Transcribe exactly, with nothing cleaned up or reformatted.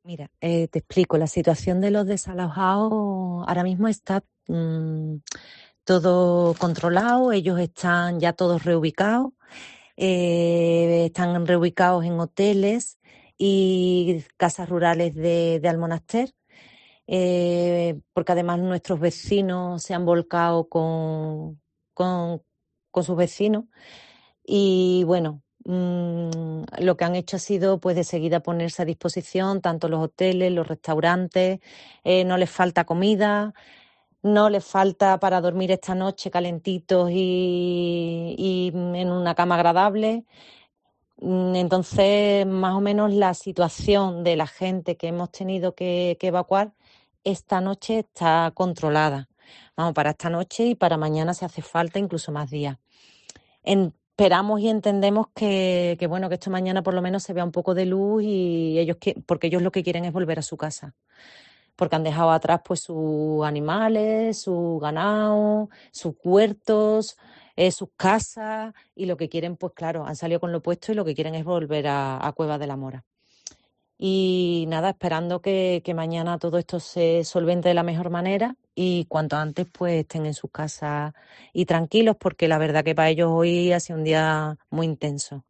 Mira, eh, te explico, la situación de los desalojados ahora mismo está mm, todo controlado, ellos están ya todos reubicados, eh, están reubicados en hoteles y casas rurales de, de Almonaster, eh, porque además nuestros vecinos se han volcado con, con, con sus vecinos y bueno, mm, lo que han hecho ha sido pues de seguida ponerse a disposición tanto los hoteles, los restaurantes, eh, no les falta comida, no les falta para dormir esta noche calentitos y, y en una cama agradable. Mm, Entonces, más o menos la situación de la gente que hemos tenido que, que evacuar esta noche está controlada. Vamos, para esta noche y para mañana si hace falta incluso más días. En- esperamos y entendemos que, que, bueno, que esto mañana por lo menos se vea un poco de luz y ellos que, porque ellos lo que quieren es volver a su casa, porque han dejado atrás pues sus animales, su ganado, sus huertos, eh, sus casas y lo que quieren, pues claro, han salido con lo puesto y lo que quieren es volver a, a Cueva de la Mora. Y nada, esperando que, que mañana todo esto se solvente de la mejor manera y cuanto antes pues estén en sus casas y tranquilos, porque la verdad que para ellos hoy ha sido un día muy intenso.